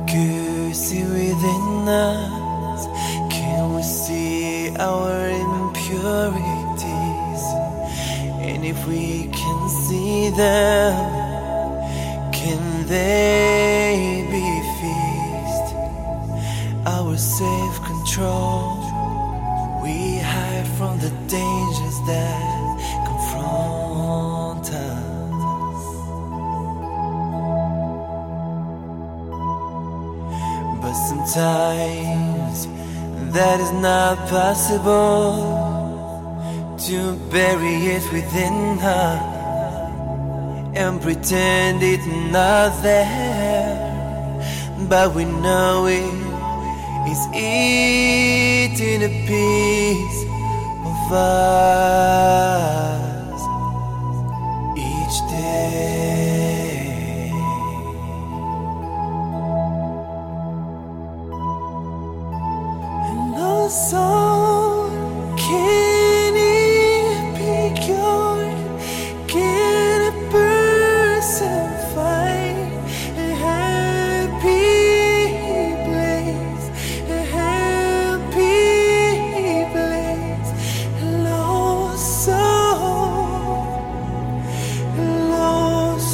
you see within us? Can we see our impurities? And if we can see them, can they be fixed? Our self-control, we hide from the dangers that confront us. But sometimes that is not possible, to bury it within her and pretend it's not there. But we know it's eating a piece of us each day. And also, can it be cured? Can a person find a happy place? A happy place? A lost soul, a lost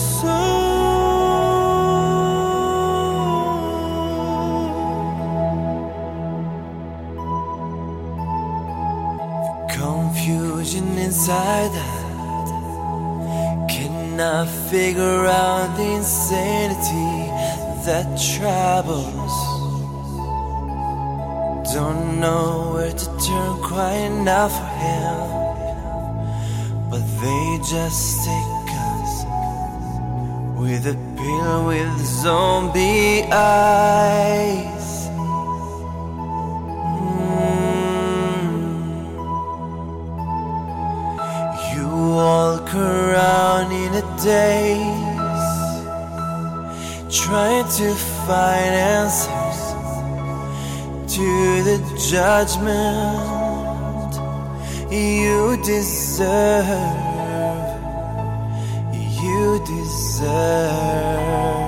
confusion inside that cannot figure out the insanity that troubles. Don't know where to turn, crying out for help, but they just take us with a pill with zombie eyes. You walk around in a daze, trying to find answers to the judgment you deserve. You deserve.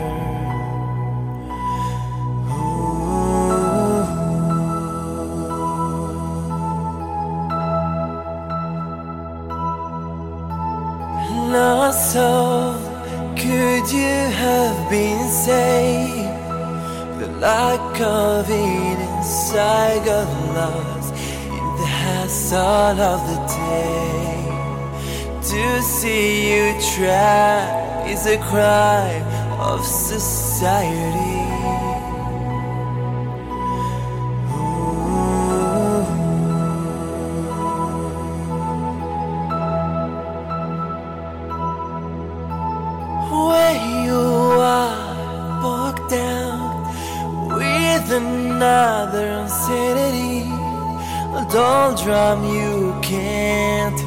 Lost soul, could you have been saved? The lack of it inside got lost in the hassle of the day. To see you try is a crime of society. Where you are, bogged down with another insanity, a doldrum you can't